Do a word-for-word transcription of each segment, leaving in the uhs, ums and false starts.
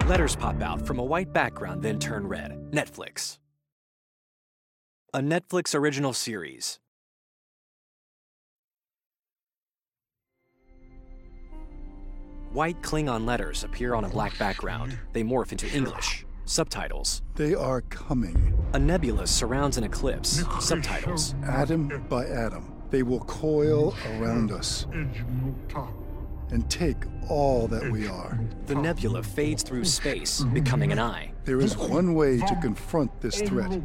Letters pop out from a white background, then turn red. Netflix. A Netflix original series. White Klingon letters appear on a black background. They morph into English. Subtitles. They are coming. A nebula surrounds an eclipse. Subtitles. Atom by atom, they will coil around us and take all that we are. The nebula fades through space, becoming an eye. There is one way to confront this threat.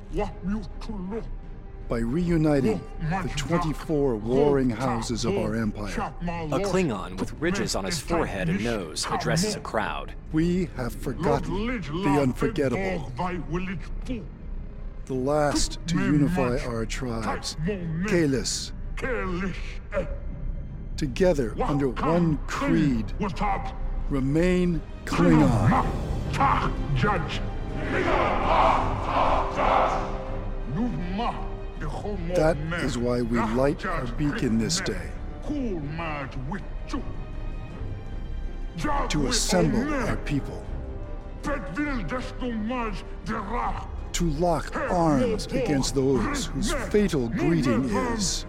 By reuniting the twenty-four warring houses of our empire. A Klingon with ridges on his forehead and nose addresses a crowd. We have forgotten the unforgettable. The last to unify our tribes, Kahless. Together under one creed, remain Klingon. That is why we light our beacon this day. To assemble our people. To lock arms against those whose fatal greeting is...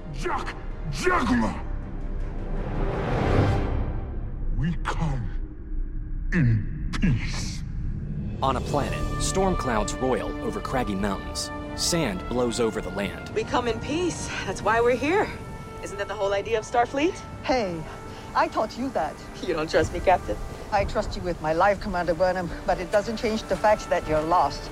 We come in peace. On a planet, storm clouds roil over craggy mountains. Sand blows over the land. We come in peace. That's why we're here. Isn't that the whole idea of Starfleet? Hey, I taught you that. You don't trust me, Captain? I trust you with my life, Commander Burnham, but it doesn't change the fact that you're lost.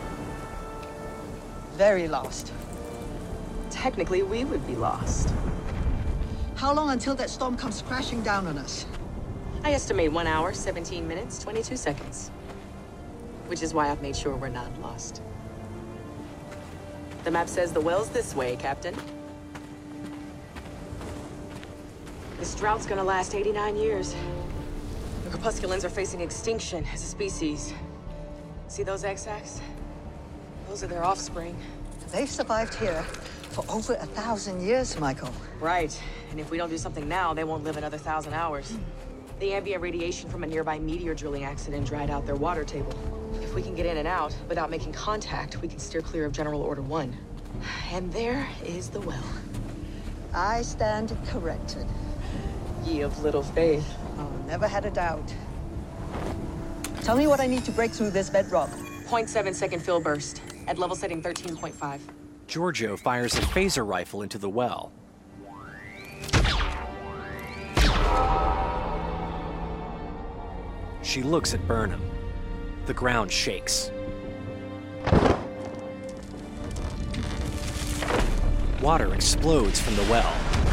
Very lost. Technically, we would be lost. How long until that storm comes crashing down on us? I estimate one hour, seventeen minutes, twenty-two seconds. Which is why I've made sure we're not lost. The map says the well's this way, Captain. This drought's gonna last eighty-nine years. The Crepusculans are facing extinction as a species. See those X-Acts? Those are their offspring. They've survived here for over a thousand years, Michael. Right. And if we don't do something now, they won't live another thousand hours. Mm. The ambient radiation from a nearby meteor drilling accident dried out their water table. If we can get in and out without making contact, we can steer clear of General Order One. And there is the well. I stand corrected. Ye of little faith. Oh, never had a doubt. Tell me what I need to break through this bedrock. zero point seven second fill burst, at level setting thirteen point five. Giorgio fires a phaser rifle into the well. She looks at Burnham. The ground shakes. Water explodes from the well.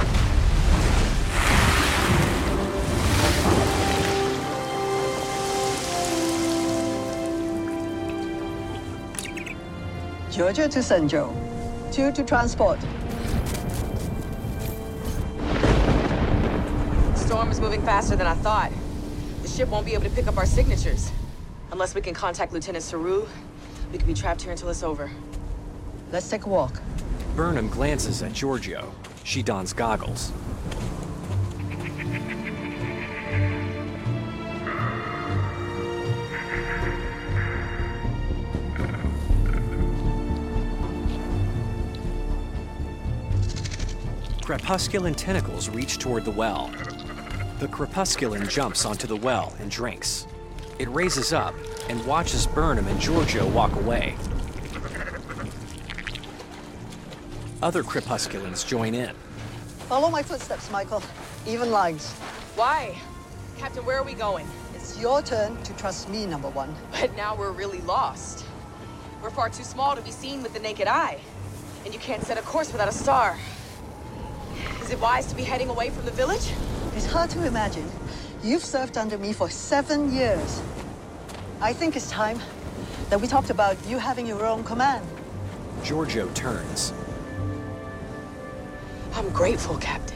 Giorgio to Senjo. Two to transport. Storm is moving faster than I thought. The ship won't be able to pick up our signatures. Unless we can contact Lieutenant Saru, we could be trapped here until it's over. Let's take a walk. Burnham glances at Giorgio. She dons goggles. Crepusculan tentacles reach toward the well. The Crepusculan jumps onto the well and drinks. It raises up and watches Burnham and Giorgio walk away. Other Crepusculans join in. Follow my footsteps, Michael. Even lines. Why? Captain, where are we going? It's your turn to trust me, number one. But now we're really lost. We're far too small to be seen with the naked eye. And you can't set a course without a star. Is it wise to be heading away from the village? It's hard to imagine. You've served under me for seven years. I think it's time that we talked about you having your own command. Giorgio turns. I'm grateful, Captain.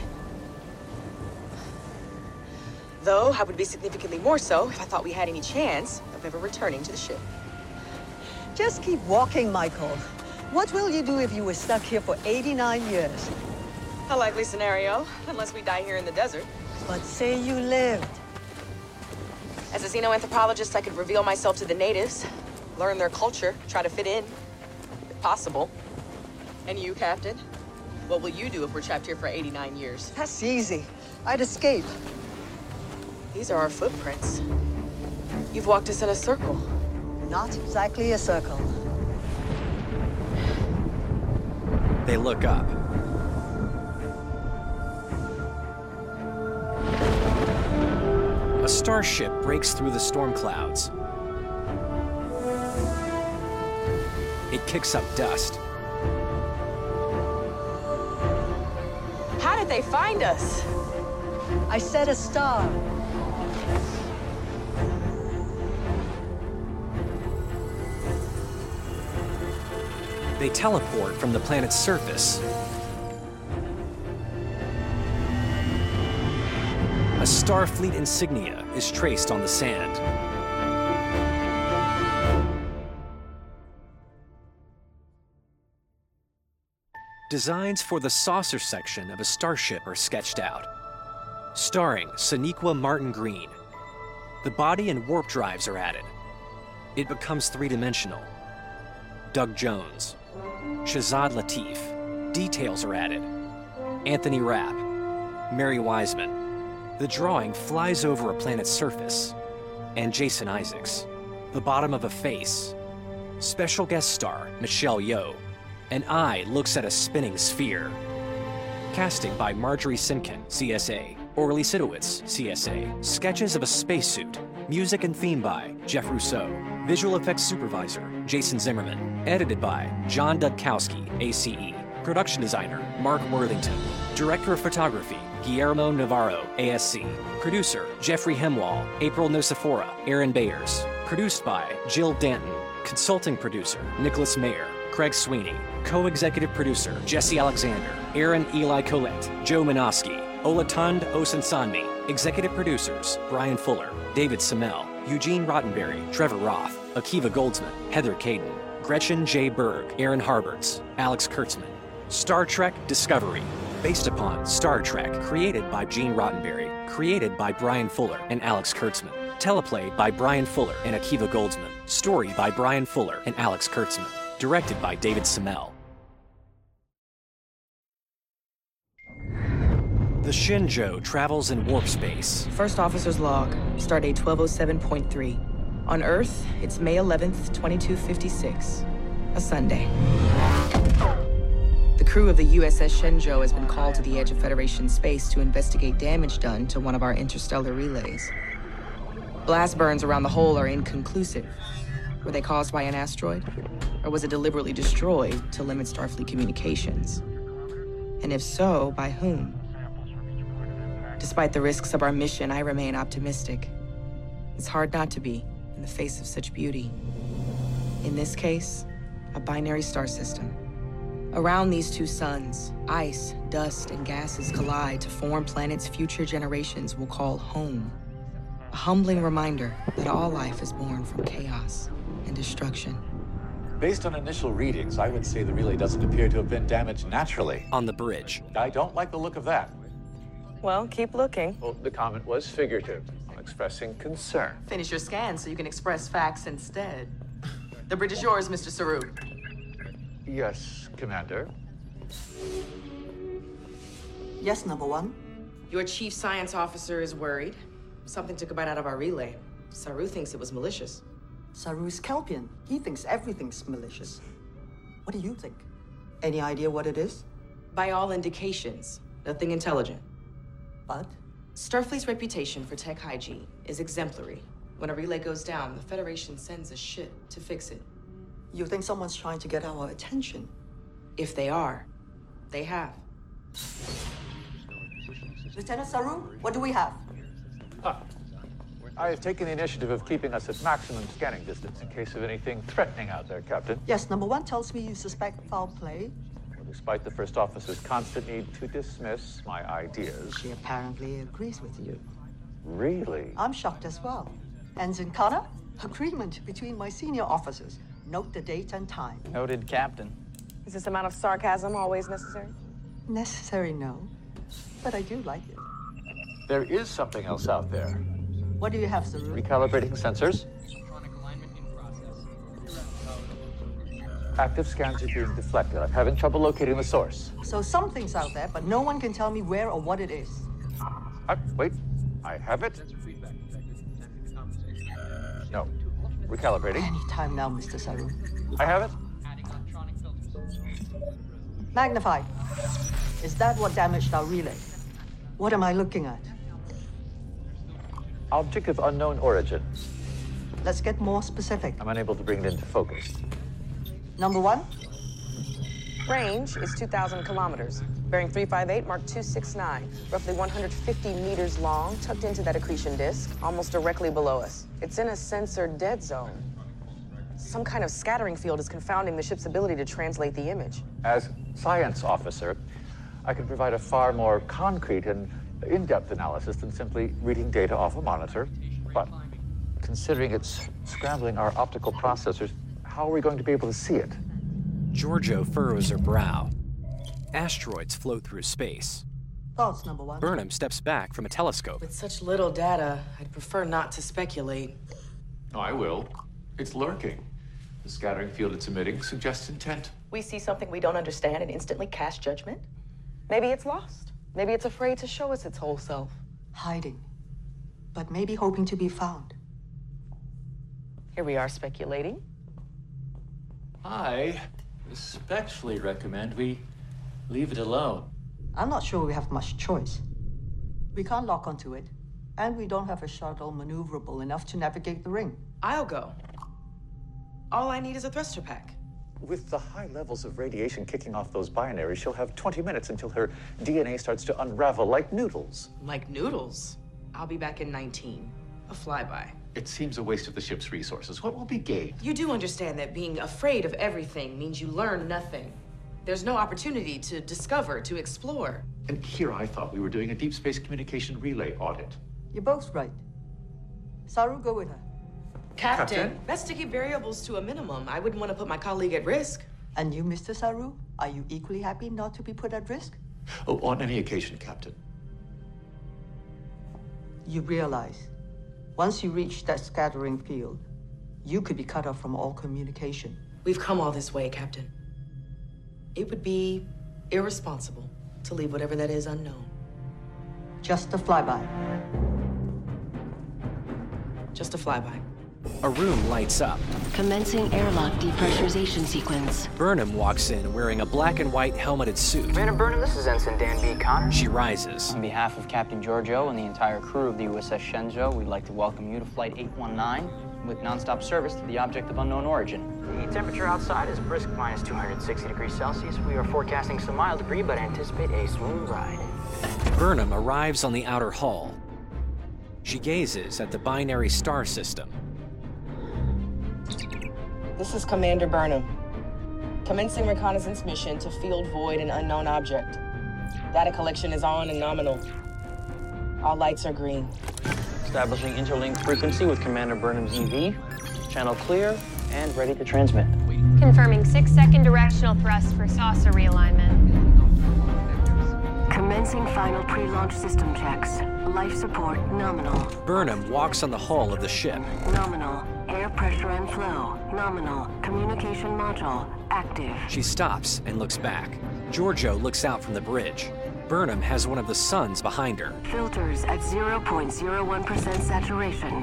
Though I would be significantly more so if I thought we had any chance of ever returning to the ship. Just keep walking, Michael. What will you do if you were stuck here for eighty-nine years? A likely scenario, unless we die here in the desert. But say you lived. As a xenoanthropologist, I could reveal myself to the natives, learn their culture, try to fit in, if possible. And you, Captain? What will you do if we're trapped here for eighty-nine years? That's easy. I'd escape. These are our footprints. You've walked us in a circle. Not exactly a circle. They look up. A starship breaks through the storm clouds. It kicks up dust. How did they find us? I said a star. They teleport from the planet's surface. A Starfleet insignia is traced on the sand. Designs for the saucer section of a starship are sketched out. Starring Sonequa Martin Green. The body and warp drives are added. It becomes three-dimensional. Doug Jones. Shazad Latif. Details are added. Anthony Rapp. Mary Wiseman. The drawing flies over a planet's surface. And Jason Isaacs. The bottom of a face. Special guest star Michelle Yeoh. An eye looks at a spinning sphere. Casting by Marjorie Simkin, C S A. Orly Sidowitz, C S A. Sketches of a spacesuit. Music and theme by Jeff Rousseau. Visual effects supervisor Jason Zimmerman. Edited by John Dudkowski, A C E. Production designer Mark Worthington. Director of photography Guillermo Navarro, A S C. Producer Jeffrey Hemwall, April Nocifora, Aaron Bayers. Produced by Jill Danton. Consulting producer Nicholas Mayer, Craig Sweeney. Co-executive producer Jesse Alexander, Aaron Eli Collette, Joe Minoski, Olatund Osensanmi. Executive producers Brian Fuller, David Semel, Eugene Rottenberry, Trevor Roth, Akiva Goldsman, Heather Caden, Gretchen J. Berg, Aaron Harberts, Alex Kurtzman. Star Trek Discovery, based upon Star Trek, created by Gene Rottenberry, created by Brian Fuller and Alex Kurtzman. Teleplay by Brian Fuller and Akiva Goldsman. Story by Brian Fuller and Alex Kurtzman. Directed by David Semel. The Shenzhou travels in warp space. First officer's log, stardate twelve oh seven point three. On Earth, it's May eleventh, twenty-two fifty-six, a Sunday. The crew of the U S S Shenzhou has been called to the edge of Federation space to investigate damage done to one of our interstellar relays. Blast burns around the hole are inconclusive. Were they caused by an asteroid? Or was it deliberately destroyed to limit Starfleet communications? And if so, by whom? Despite the risks of our mission, I remain optimistic. It's hard not to be in the face of such beauty. In this case, a binary star system. Around these two suns, ice, dust, and gases collide to form planets future generations will call home. A humbling reminder that all life is born from chaos and destruction. Based on initial readings, I would say the relay doesn't appear to have been damaged naturally. On the bridge. I don't like the look of that. Well, keep looking. Well, the comment was figurative, expressing concern. Finish your scan so you can express facts instead. The bridge is yours, Mister Saru. Yes, Commander. Yes, number one. Your chief science officer is worried. Something took a bite out of our relay. Saru thinks it was malicious. Saru's Kelpian. He thinks everything's malicious. What do you think? Any idea what it is? By all indications, nothing intelligent. But? Starfleet's reputation for tech hygiene is exemplary. When a relay goes down, the Federation sends a ship to fix it. You think someone's trying to get our attention? If they are, they have. Lieutenant Saru, what do we have? Ah. I have taken the initiative of keeping us at maximum scanning distance in case of anything threatening out there, Captain. Yes, number one tells me you suspect foul play. Well, despite the First Officer's constant need to dismiss my ideas... She apparently agrees with you. Really? I'm shocked as well. Ensign Connor, agreement between my senior officers. Note the date and time. Noted, Captain. Is this amount of sarcasm always necessary? Necessary, no. But I do like it. There is something else out there. What do you have, Saru? Recalibrating sensors. Active scans are being deflected. I'm having trouble locating the source. So something's out there, but no one can tell me where or what it is. Uh, wait, I have it. No, recalibrating. Any time now, Mister Saru. I have it. Magnify. Is that what damaged our relay? What am I looking at? Object of unknown origin. Let's get more specific. I'm unable to bring it into focus. Number one? Range is two thousand kilometers. Bearing three five eight, Mark two six nine. Roughly one hundred fifty meters long, tucked into that accretion disk, almost directly below us. It's in a sensor dead zone. Some kind of scattering field is confounding the ship's ability to translate the image. As science officer, I can provide a far more concrete and in-depth analysis than simply reading data off a monitor. But considering it's scrambling our optical processors, how are we going to be able to see it? Giorgio furrows her brow. Asteroids float through space. Thoughts, number one? Burnham steps back from a telescope. With such little data, I'd prefer not to speculate. Oh, I will. It's lurking. The scattering field it's emitting suggests intent. We see something we don't understand and instantly cast judgment? Maybe it's lost. Maybe it's afraid to show us its whole self. Hiding, but maybe hoping to be found. Here we are speculating. I respectfully recommend we leave it alone. I'm not sure we have much choice. We can't lock onto it, and we don't have a shuttle maneuverable enough to navigate the ring. I'll go. All I need is a thruster pack. With the high levels of radiation kicking off those binaries, she'll have twenty minutes until her D N A starts to unravel like noodles. Like noodles? I'll be back in nineteen. A flyby. It seems a waste of the ship's resources. What will be gained? You do understand that being afraid of everything means you learn nothing. There's no opportunity to discover, to explore. And here I thought we were doing a deep space communication relay audit. You're both right. Saru, go with her. Captain, Captain? that's to keep variables to a minimum. I wouldn't want to put my colleague at risk. And you, Mister Saru, are you equally happy not to be put at risk? Oh, on any occasion, Captain. You realize, once you reach that scattering field, you could be cut off from all communication. We've come all this way, Captain. It would be irresponsible to leave whatever that is unknown. Just a flyby. Just a flyby. A room lights up. Commencing airlock depressurization sequence. Burnham walks in wearing a black and white helmeted suit. Commander Burnham, this is Ensign Dan B. Connor. She rises. On behalf of Captain Giorgio and the entire crew of the U S S Shenzhou, we'd like to welcome you to Flight eight one nine with nonstop service to the object of unknown origin. The temperature outside is brisk minus two hundred sixty degrees Celsius. We are forecasting some mild debris, but anticipate a smooth ride. Burnham arrives on the outer hull. She gazes at the binary star system. This is Commander Burnham. Commencing reconnaissance mission to field void an unknown object. Data collection is on and nominal. All lights are green. Establishing interlink frequency with Commander Burnham's E V. Channel clear and ready to transmit. Confirming six-second directional thrust for saucer realignment. Commencing final pre-launch system checks. Life support nominal. Burnham walks on the hull of the ship. Nominal. Air pressure and flow. Nominal. Communication module. Active. She stops and looks back. Giorgio looks out from the bridge. Burnham has one of the suns behind her. Filters at zero point zero one percent saturation.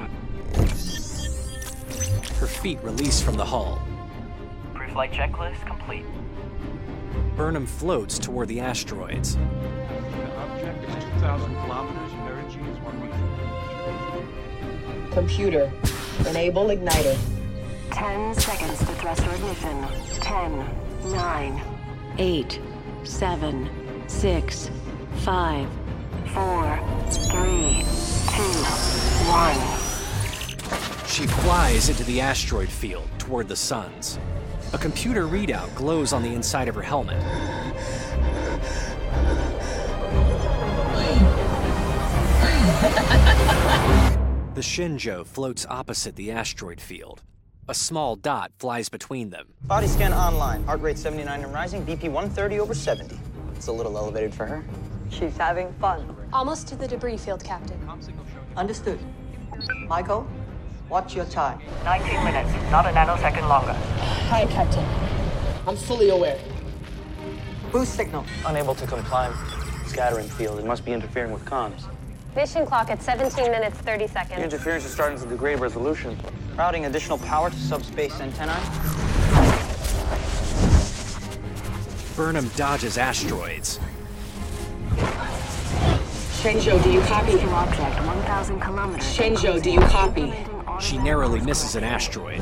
Her feet release from the hull. Pre-flight checklist complete. Burnham floats toward the asteroids. The object is two thousand kilometers, energy is one meter. Computer, enable igniter. Ten seconds to thruster ignition. Ten, nine, eight, seven, six, five, four, three, two, one. She flies into the asteroid field toward the suns. A computer readout glows on the inside of her helmet. The Shenzhou floats opposite the asteroid field. A small dot flies between them. Body scan online. Heart rate seventy-nine and rising. B P one thirty over seventy. It's a little elevated for her. She's having fun. Almost to the debris field, Captain. Understood. Michael, what's your time? nineteen minutes, not a nanosecond longer. Hi, Captain. I'm fully aware. Boost signal. Unable to comply. Scattering field. It must be interfering with comms. Mission clock at seventeen minutes, thirty The seconds. interference is starting to degrade resolution. Routing additional power to subspace antennae. Burnham dodges asteroids. Shenzhou, do you copy? Object one thousand kilometers. Shenzhou, do you copy? She narrowly misses an asteroid.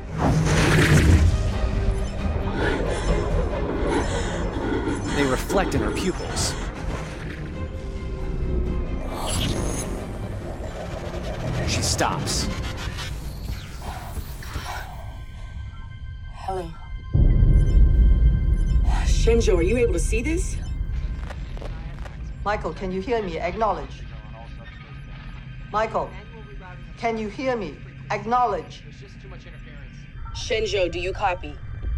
They reflect in her pupils. She stops. Hello. Shenzhou, are you able to see this? Michael, can you hear me? Acknowledge. Michael, can you hear me? Acknowledge. Shenzhou, do you copy?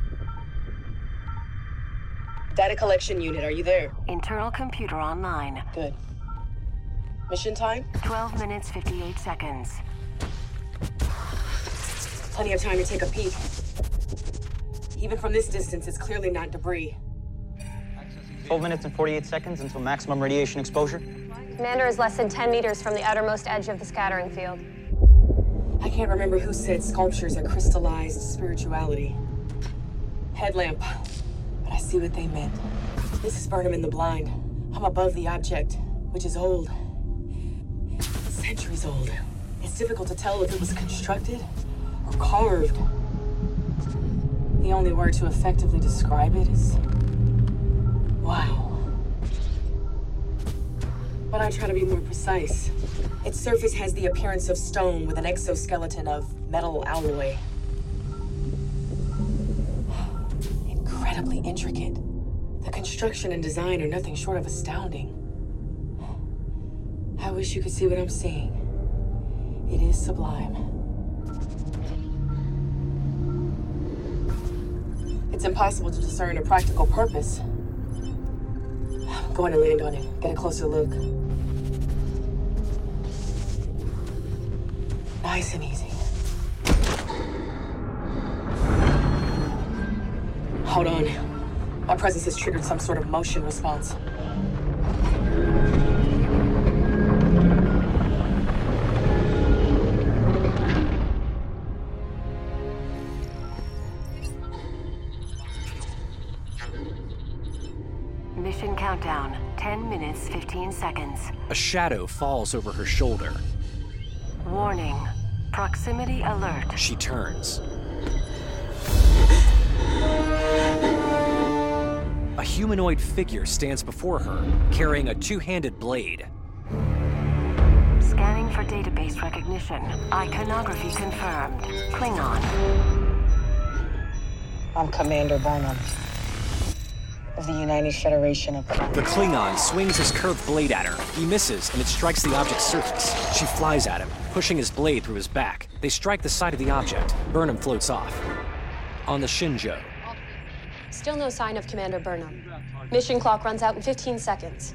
Data collection unit, are you there? Internal computer online. Good. Mission time? twelve minutes, fifty-eight seconds. Plenty of time to take a peek. Even from this distance, it's clearly not debris. twelve minutes and forty-eight seconds until maximum radiation exposure. Commander is less than ten meters from the outermost edge of the scattering field. I can't remember who said sculptures are crystallized spirituality. Headlamp. But I see what they meant. This is Burnham in the blind. I'm above the object, which is old. Centuries old. It's difficult to tell if it was constructed or carved. The only word to effectively describe it is wow. But I try to be more precise. Its surface has the appearance of stone with an exoskeleton of metal alloy. Incredibly intricate. The construction and design are nothing short of astounding. I wish you could see what I'm seeing. It is sublime. It's impossible to discern a practical purpose. I'm going to land on it, get a closer look. Nice and easy. Hold on. My presence has triggered some sort of motion response. Mission countdown. ten minutes, fifteen seconds. A shadow falls over her shoulder. Warning. Proximity alert. She turns. A humanoid figure stands before her, carrying a two-handed blade. Scanning for database recognition. Iconography confirmed. Klingon. I'm Commander Burnham of the United Federation of Planets. The Klingon swings his curved blade at her. He misses, and it strikes the object's surface. She flies at him, pushing his blade through his back. They strike the side of the object. Burnham floats off. On the Shenzhou. Still no sign of Commander Burnham. Mission clock runs out in fifteen seconds.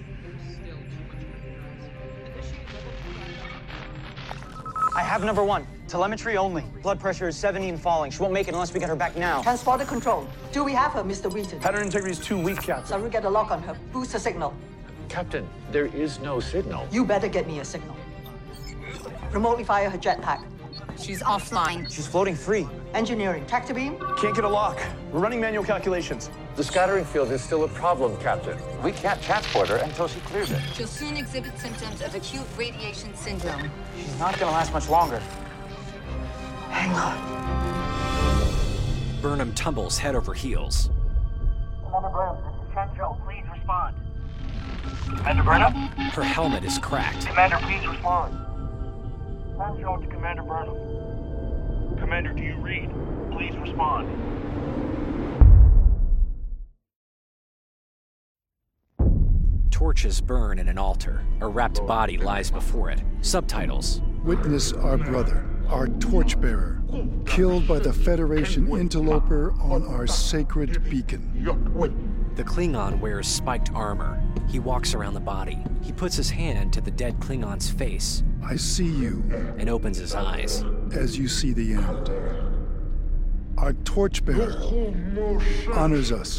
I have number one. Telemetry only. Blood pressure is seventy and falling. She won't make it unless we get her back now. Transporter control. Do we have her, Mister Wheaton? Pattern integrity is too weak, Captain. Saru, get a lock on her. Boost the signal. Captain, there is no signal. You better get me a signal. Remotely fire her jetpack. She's offline. She's floating free. Engineering. Tractor beam? Can't get a lock. We're running manual calculations. The scattering field is still a problem, Captain. We can't transport her until she clears it. She'll soon exhibit symptoms of acute radiation syndrome. She's not gonna last much longer. Hang on. Burnham tumbles head over heels. Commander Burnham, this is Shenzhou. Please respond. Commander Burnham? Her helmet is cracked. Commander, please respond. Shenzhou to Commander Burnham. Commander, do you read? Please respond. Torches burn in an altar. A wrapped body lies before it. Subtitles. Witness our brother, our torchbearer, killed by the Federation interloper on our sacred beacon. The Klingon wears spiked armor. He walks around the body. He puts his hand to the dead Klingon's face. I see you. And opens his eyes. As you see the end. Our torchbearer honors us.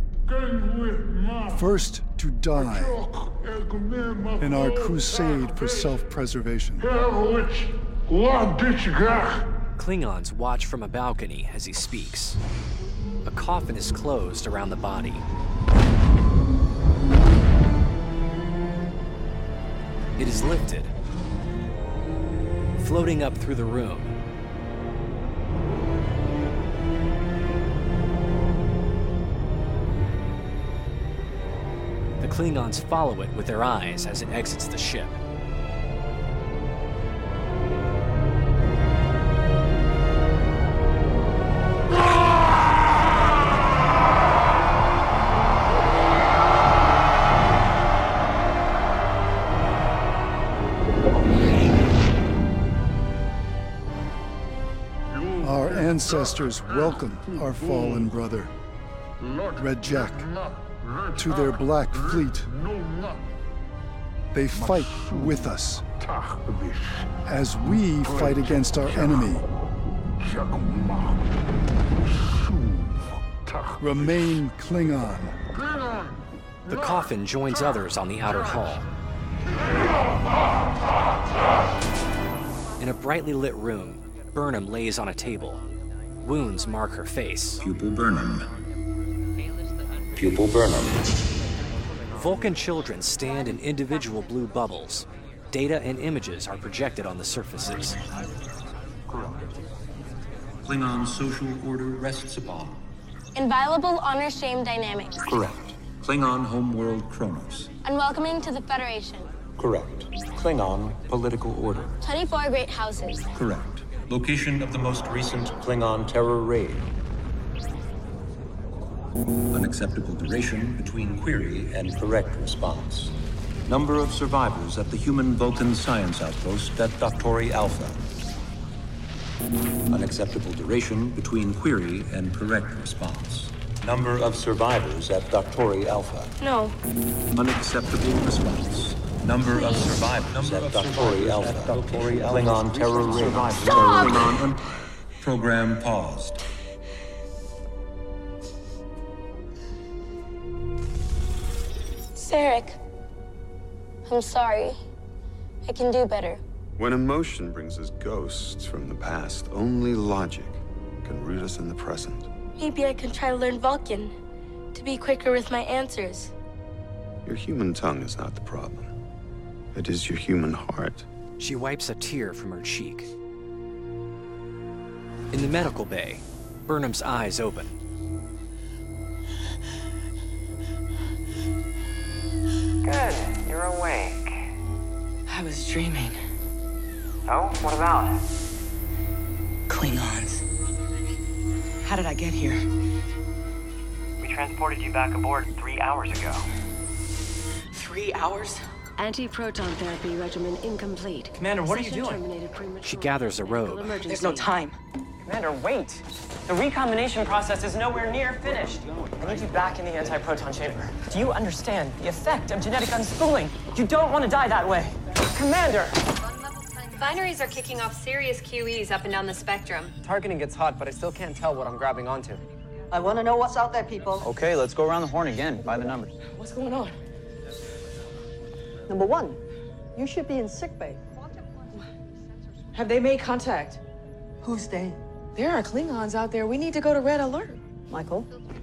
First to die in our crusade for self-preservation. Klingons watch from a balcony as he speaks. A coffin is closed around the body. It is lifted, floating up through the room. The Klingons follow it with their eyes as it exits the ship. Our ancestors welcome our fallen brother, Red Jack, to their Black Fleet. They fight with us as we fight against our enemy. Remain Klingon. The coffin joins others on the outer hall. In a brightly lit room, Burnham lays on a table. Wounds mark her face. Pupil Burnham. Pupil Burnham. Vulcan children stand in individual blue bubbles. Data and images are projected on the surfaces. Klingon social order rests upon. Inviolable honor-shame dynamics. Correct. Klingon homeworld Kronos. Unwelcoming to the Federation. Correct. Klingon political order. twenty-four great houses. Correct. Location of the most recent Klingon terror raid. Unacceptable duration between query and correct response. Number of survivors at the human Vulcan science outpost at Doctori Alpha. Unacceptable duration between query and correct response. Number of survivors at Doctori Alpha. No. Unacceptable response. Number of survivors at Doctori Alpha. Klingon terror raid. Stop! Program paused. Sarek, I'm sorry. I can do better. When emotion brings us ghosts from the past, only logic can root us in the present. Maybe I can try to learn Vulcan, to be quicker with my answers. Your human tongue is not the problem. It is your human heart. She wipes a tear from her cheek. In the medical bay, Burnham's eyes open. Good, you're awake. I was dreaming. Oh, what about? Klingons. How did I get here? We transported you back aboard three hours ago. Three hours? Anti-proton therapy regimen incomplete. Commander, what are you doing? She gathers a robe. There's no time. Commander, wait. The recombination process is nowhere near finished. I need you back in the anti-proton chamber. Do you understand the effect of genetic unspooling? You don't want to die that way. Commander! Binaries are kicking off serious Q Es up and down the spectrum. Targeting gets hot, but I still can't tell what I'm grabbing onto. I want to know what's out there, people. Okay, let's go around the horn again. By the numbers. What's going on? Number one, you should be in sickbay. Have they made contact? Who's they? There are Klingons out there. We need to go to red alert. Michael?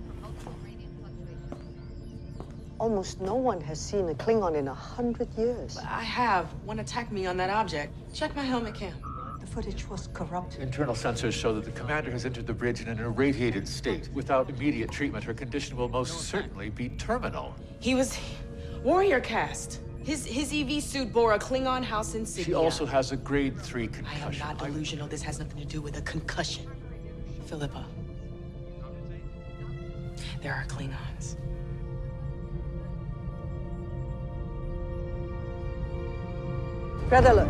Almost no one has seen a Klingon in a hundred years. I have. One attacked me on that object. Check my helmet cam. The footage was corrupted. Internal sensors show that the commander has entered the bridge in an irradiated state. Without immediate treatment, her condition will most certainly be terminal. He was warrior cast. His his E V suit bore a Klingon house insignia. She also has a grade three concussion. I am not delusional. This has nothing to do with a concussion. Philippa. There are Klingons. Red alert.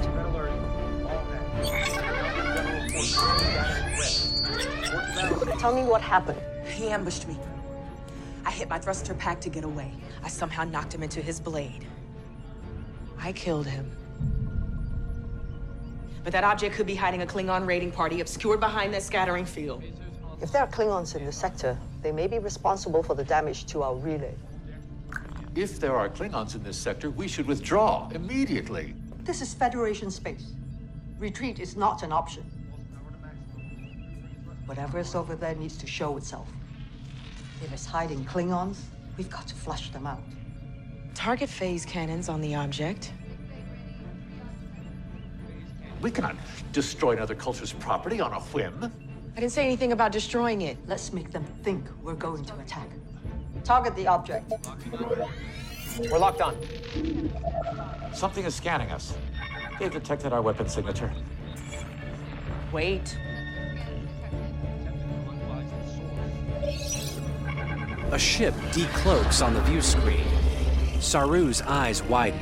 Tell me what happened. He ambushed me. I hit my thruster pack to get away. I somehow knocked him into his blade. I killed him. But that object could be hiding a Klingon raiding party obscured behind that scattering field. If there are Klingons in the sector, they may be responsible for the damage to our relay. If there are Klingons in this sector, we should withdraw immediately. This is Federation space. Retreat is not an option. Whatever is over there needs to show itself. If it's hiding Klingons, we've got to flush them out. Target phase cannons on the object. We cannot destroy another culture's property on a whim. I didn't say anything about destroying it. Let's make them think we're going to attack. Target the object. We're locked on. Something is scanning us. They've detected our weapon signature. Wait. A ship decloaks on the view screen. Saru's eyes widen.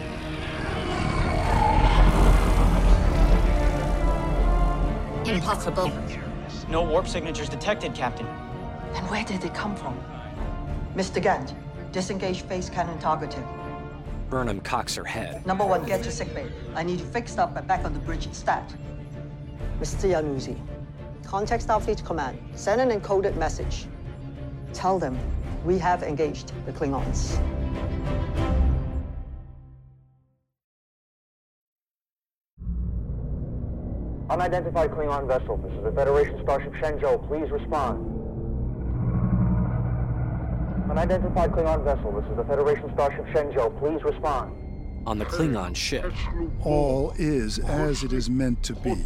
Impossible. No warp signatures detected, Captain. And where did they come from? Mister Gant, disengage phase cannon targeting. Burnham cocks her head. Number one, get to sickbay. I need you fixed up and back on the bridge stat. Mister Yanuzi, contact Starfleet Command. Send an encoded message. Tell them we have engaged the Klingons. Unidentified Klingon vessel. This is the Federation starship Shenzhou. Please respond. Unidentified Klingon vessel. This is the Federation starship Shenzhou. Please respond. On the Klingon ship. All is as it is meant to be.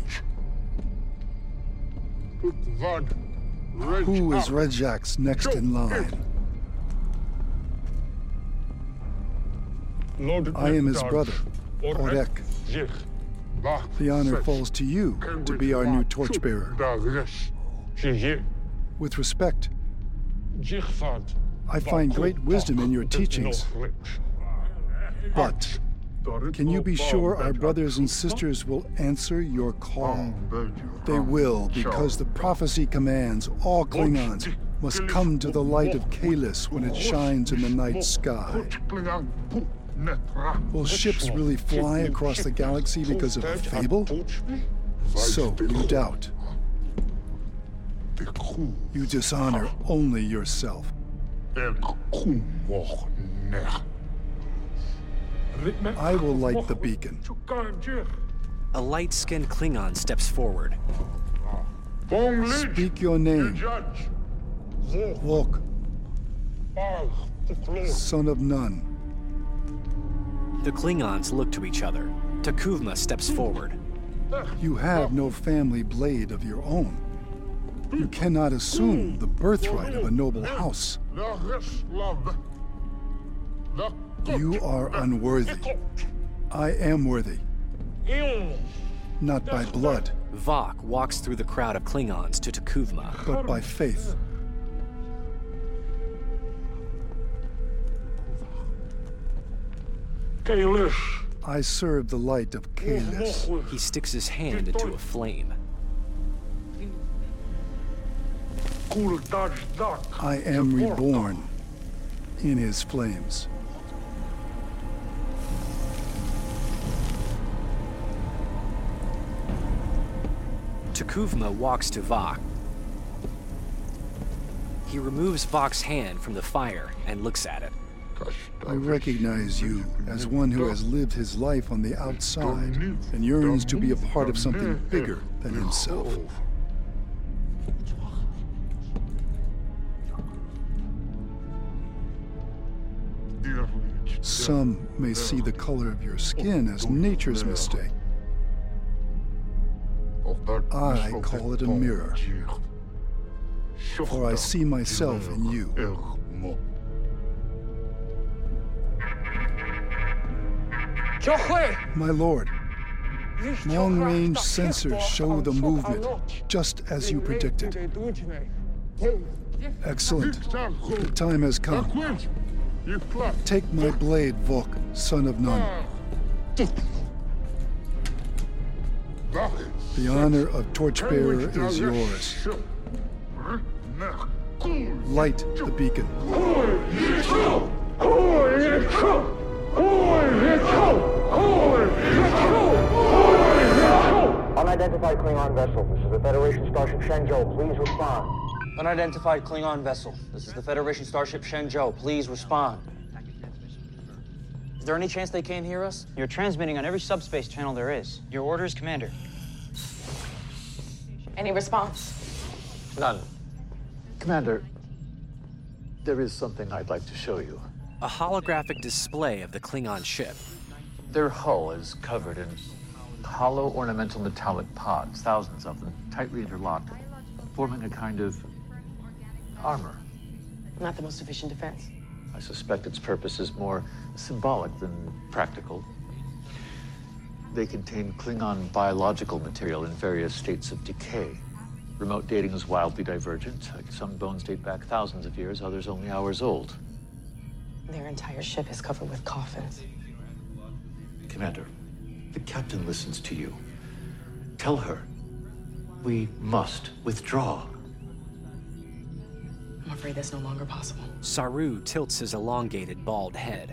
Who is Redjak's next in line? I am his brother, Orek. The honor falls to you to be our new torchbearer. With respect, I find great wisdom in your teachings. But can you be sure our brothers and sisters will answer your call? They will, because the prophecy commands all Klingons must come to the light of Kahless when it shines in the night sky. Will ships really fly across the galaxy because of a fable? So you doubt. You dishonor only yourself. I will light the beacon. A light-skinned Klingon steps forward. Speak your name. Volk, son of none. The Klingons look to each other. T'Kuvma steps forward. You have no family blade of your own. You cannot assume the birthright of a noble house. You are unworthy. I am worthy. Not by blood. Vok walks through the crowd of Klingons to T'Kuvma. But by faith. I serve the light of Kahless. He sticks his hand into a flame. I am reborn in his flames. T'Kuvma walks to Vok. He removes Vok's hand from the fire and looks at it. I recognize you as one who has lived his life on the outside and yearns to be a part of something bigger than himself. Some may see the color of your skin as nature's mistake. I call it a mirror, for I see myself in you. My lord, long-range sensors show the movement, just as you predicted. Excellent. The time has come. Take my blade, Volk, son of none. The honor of torchbearer is yours. Light the beacon. Unidentified Klingon vessel. This is the Federation Starship Shenzhou. Please respond. Unidentified Klingon vessel. This is the Federation Starship Shenzhou. Please respond. Is there any chance they can't hear us? You're transmitting on every subspace channel there is. Your orders, Commander. Any response? None. Commander, there is something I'd like to show you. A holographic display of the Klingon ship. Their hull is covered in hollow ornamental metallic pods, thousands of them, tightly interlocked, forming a kind of armor. Not the most efficient defense. I suspect its purpose is more symbolic than practical. They contain Klingon biological material in various states of decay. Remote dating is wildly divergent. Some bones date back thousands of years, others only hours old. Their entire ship is covered with coffins. Commander, the captain listens to you. Tell her, we must withdraw. I'm afraid that's no longer possible. Saru tilts his elongated, bald head.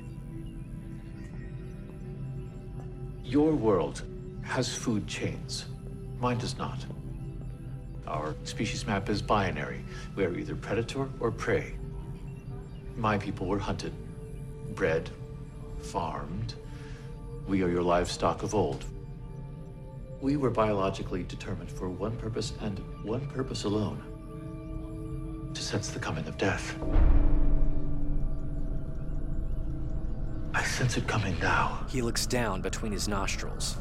Your world has food chains. Mine does not. Our species map is binary. We are either predator or prey. My people were hunted, bred, farmed. We are your livestock of old. We were biologically determined for one purpose and one purpose alone: to sense the coming of death. I sense it coming now. He looks down between his nostrils.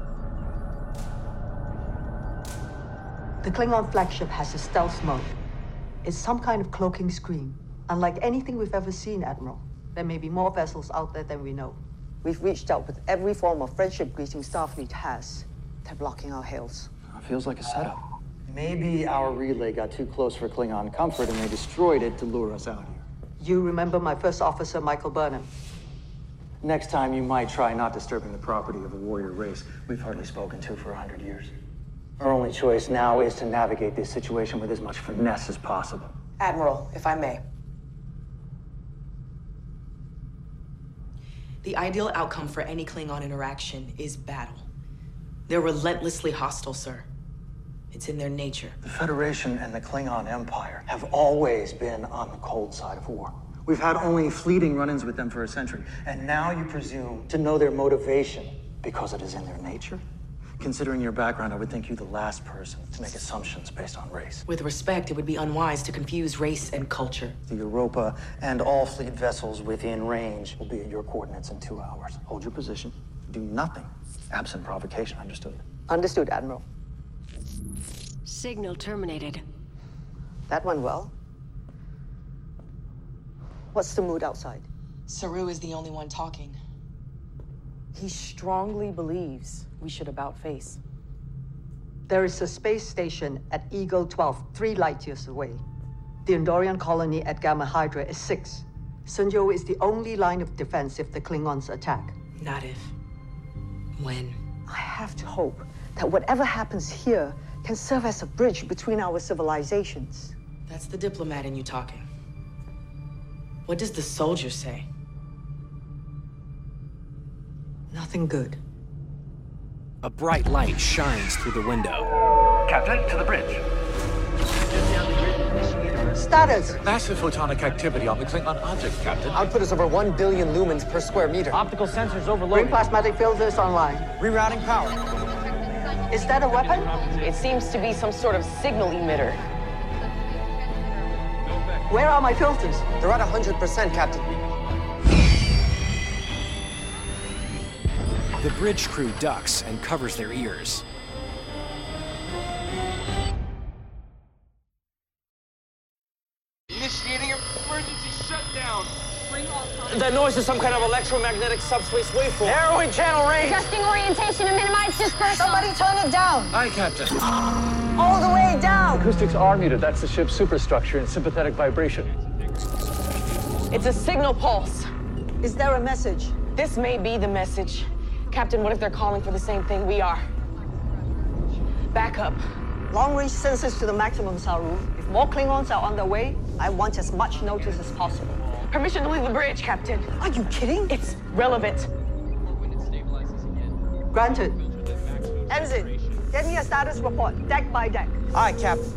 The Klingon flagship has a stealth mode. It's some kind of cloaking screen. Unlike anything we've ever seen, Admiral. There may be more vessels out there than we know. We've reached out with every form of friendship greeting Starfleet has. They're blocking our hails. Feels like a setup. Maybe our relay got too close for Klingon comfort and they destroyed it to lure us out here. You remember my first officer, Michael Burnham? Next time you might try not disturbing the property of a warrior race we've hardly spoken to for a hundred years. Our only choice now is to navigate this situation with as much finesse as possible. Admiral, if I may. The ideal outcome for any Klingon interaction is battle. They're relentlessly hostile, sir. It's in their nature. The Federation and the Klingon Empire have always been on the cold side of war. We've had only fleeting run-ins with them for a century, and now you presume to know their motivation because it is in their nature? Considering your background, I would think you the last person to make assumptions based on race. With respect, it would be unwise to confuse race and culture. The Europa and all fleet vessels within range will be at your coordinates in two hours. Hold your position. Do nothing, absent provocation, understood? Understood, Admiral. Signal terminated. That went well. What's the mood outside? Saru is the only one talking. He strongly believes we should about face. There is a space station at Eagle twelve, three light years away. The Andorian colony at Gamma Hydra is six. Shenzhou is the only line of defense if the Klingons attack. Not if. When? I have to hope that whatever happens here can serve as a bridge between our civilizations. That's the diplomat in you talking. What does the soldier say? Nothing good. A bright light shines through the window. Captain, to the bridge. Status! Massive photonic activity on the Klingon object, Captain. Output is over one billion lumens per square meter. Optical sensors overloaded. Bring plasmatic filters online. Rerouting power. Is that a weapon? It seems to be some sort of signal emitter. Where are my filters? They're at one hundred percent, Captain. The bridge crew ducks and covers their ears. Initiating emergency shutdown. That noise is some kind of electromagnetic subspace waveform. Narrowing channel range. Adjusting orientation to minimize dispersal. Somebody turn it down. Aye, Captain. All the way down. Acoustics are muted. That's the ship's superstructure in sympathetic vibration. It's a signal pulse. Is there a message? This may be the message. Captain, what if they're calling for the same thing we are? Back up. Long-range sensors to the maximum, Saru. If more Klingons are on their way, I want as much notice as possible. Permission to leave the bridge, Captain. Are you kidding? It's relevant. Granted. Ensign, get me a status report, deck by deck. Aye, Captain.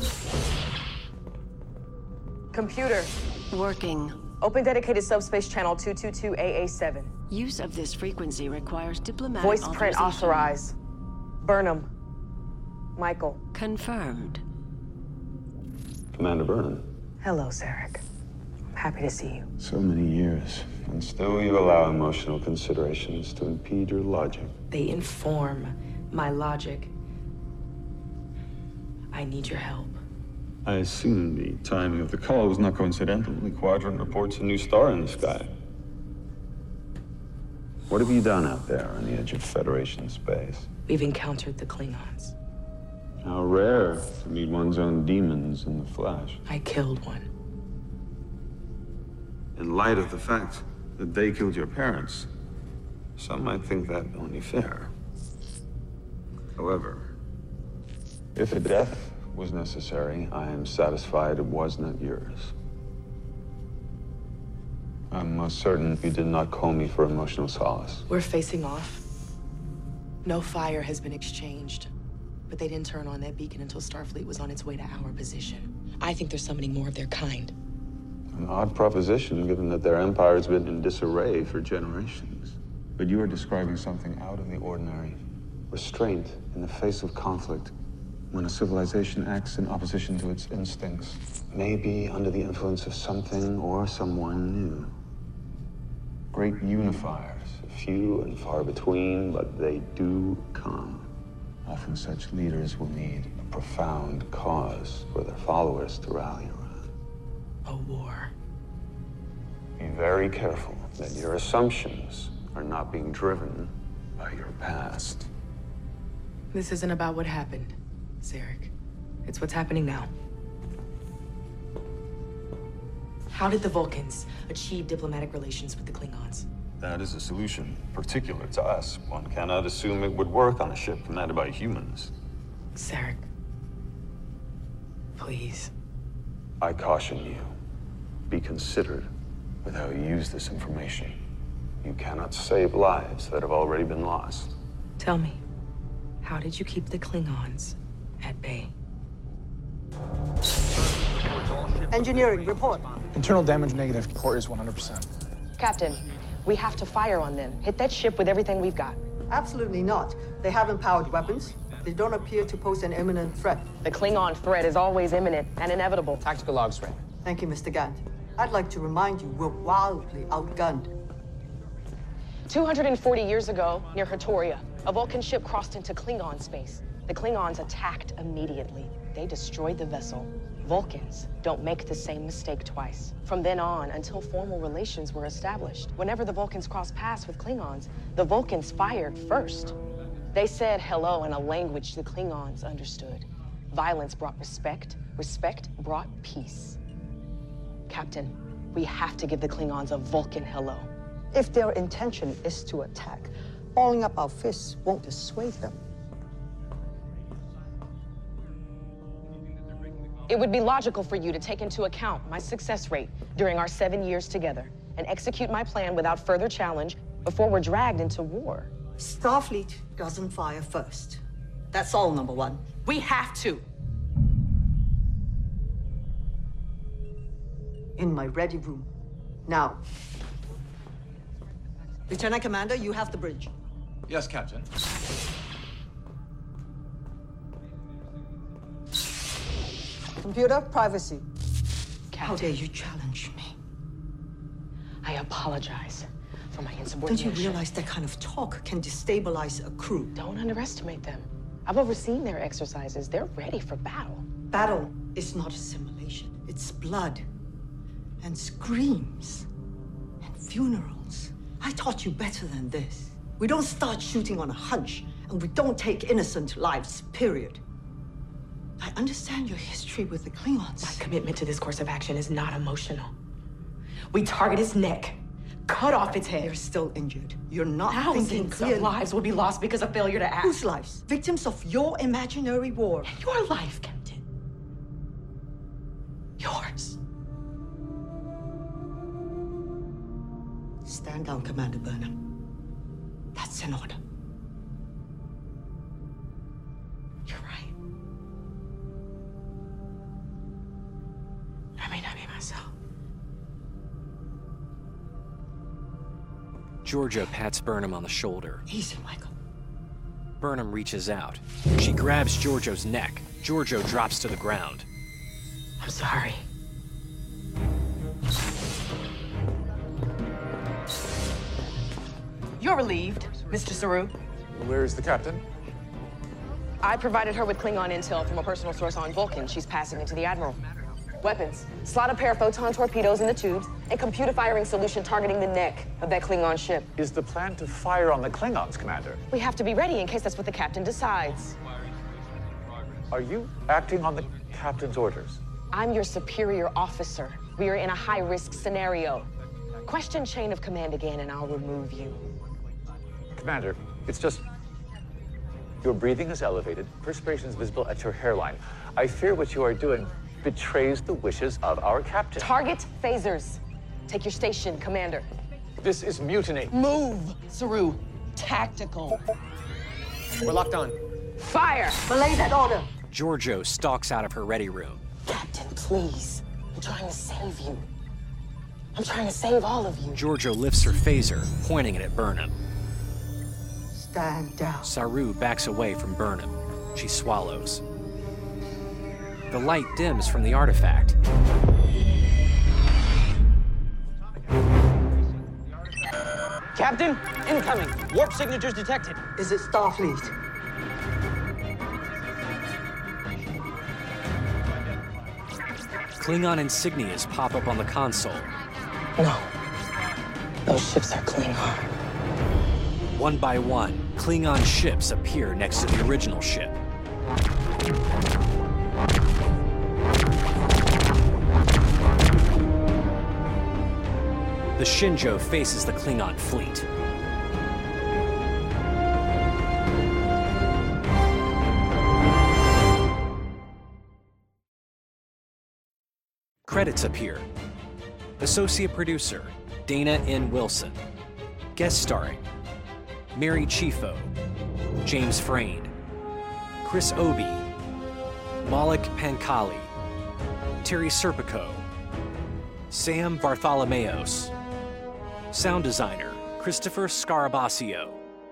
Computer. Working. Open dedicated subspace channel two two two A A seven. Use of this frequency requires diplomatic Voice print authorization. authorized. Burnham. Michael. Confirmed. Commander Burnham. Hello, Sarek. I'm happy to see you. So many years, and still you allow emotional considerations to impede your logic. They inform my logic. I need your help. I assume the timing of the call was not coincidental. The Quadrant reports a new star in the sky. What have you done out there on the edge of Federation space? We've encountered the Klingons. How rare to meet one's own demons in the flesh. I killed one. In light of the fact that they killed your parents, some might think that only fair. However, if a death was necessary, I am satisfied it was not yours. I'm most certain you did not call me for emotional solace. We're facing off. No fire has been exchanged, but they didn't turn on that beacon until Starfleet was on its way to our position. I think they're summoning more of their kind. An odd proposition, given that their empire has been in disarray for generations. But you are describing something out of the ordinary. Restraint in the face of conflict. When a civilization acts in opposition to its instincts, maybe under the influence of something or someone new. Great unifiers, few and far between, but they do come. Often such leaders will need a profound cause for their followers to rally around. A war. Be very careful that your assumptions are not being driven by your past. This isn't about what happened, Sarek. It's what's happening now. How did the Vulcans achieve diplomatic relations with the Klingons? That is a solution particular to us. One cannot assume it would work on a ship commanded by humans. Sarek, please. I caution you. Be considered with how you use this information. You cannot save lives that have already been lost. Tell me, how did you keep the Klingons at bay? Engineering, report. Internal damage negative. Core is one hundred percent. Captain, we have to fire on them. Hit that ship with everything we've got. Absolutely not. They haven't powered weapons. They don't appear to pose an imminent threat. The Klingon threat is always imminent and inevitable. Tactical logs, ready. Thank you, Mister Gant. I'd like to remind you, we're wildly outgunned. two hundred forty years ago, near Hatoria, a Vulcan ship crossed into Klingon space. The Klingons attacked immediately. They destroyed the vessel. Vulcans don't make the same mistake twice. From then on, until formal relations were established, whenever the Vulcans crossed paths with Klingons, the Vulcans fired first. They said hello in a language the Klingons understood. Violence brought respect. Respect brought peace. Captain, we have to give the Klingons a Vulcan hello. If their intention is to attack, balling up our fists won't dissuade them. It would be logical for you to take into account my success rate during our seven years together and execute my plan without further challenge before we're dragged into war. Starfleet doesn't fire first. That's all, number one. We have to. In my ready room. Now. Lieutenant Commander, you have the bridge. Yes, Captain. Computer, privacy. Captain. How dare you challenge me? I apologize for my insubordination. Don't you realize that kind of talk can destabilize a crew? Don't underestimate them. I've overseen their exercises. They're ready for battle. Battle is not a simulation. It's blood and screams and funerals. I taught you better than this. We don't start shooting on a hunch, and we don't take innocent lives, period. I understand your history with the Klingons. My commitment to this course of action is not emotional. We target his neck, cut off its head. They're still injured. You're not Thousands thinking of clearly. lives will be lost because of failure to act. Whose lives? Victims of your imaginary war. Your life, Captain. Yours. Stand down, Commander Burnham. That's an order. You're right. I may not be myself. Georgiou pats Burnham on the shoulder. Easy, Michael. Burnham reaches out. She grabs Georgiou's neck. Georgiou drops to the ground. I'm sorry. You're relieved, Mister Saru. Where's the captain? I provided her with Klingon intel from a personal source on Vulcan. She's passing it to the Admiral. Weapons. Slot a pair of photon torpedoes in the tubes and computer firing solution targeting the neck of that Klingon ship. Is the plan to fire on the Klingons, Commander? We have to be ready in case that's what the captain decides. Are you acting on the captain's orders? I'm your superior officer. We are in a high-risk scenario. Question chain of command again, and I'll remove you. Commander, it's just... Your breathing is elevated, perspiration is visible at your hairline. I fear what you are doing betrays the wishes of our captain. Target phasers. Take your station, Commander. This is mutiny. Move, Saru. Tactical. We're locked on. Fire! Belay that order. Georgiou stalks out of her ready room. Captain, please. I'm trying to save you. I'm trying to save all of you. Georgiou lifts her phaser, pointing it at Burnham. Stand down. Saru backs away from Burnham. She swallows. The light dims from the artifact. Captain, incoming. Warp signatures detected. Is it Starfleet? Klingon insignias pop up on the console. No. Those ships are Klingon. One by one, Klingon ships appear next to the original ship. The Shenzhou faces the Klingon fleet. Credits appear. Associate producer, Dana N. Wilson. Guest starring, Mary Chieffo, James Frain, Chris Obi, Malik Pankali, Terry Serpico, Sam Bartholomeos. Sound designer, Christopher Scarabasio.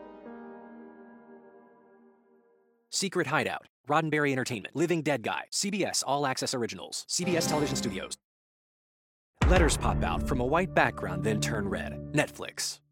Secret Hideout, Roddenberry Entertainment, Living Dead Guy, C B S All Access Originals, C B S Television Studios. Letters pop out from a white background, then turn red. Netflix.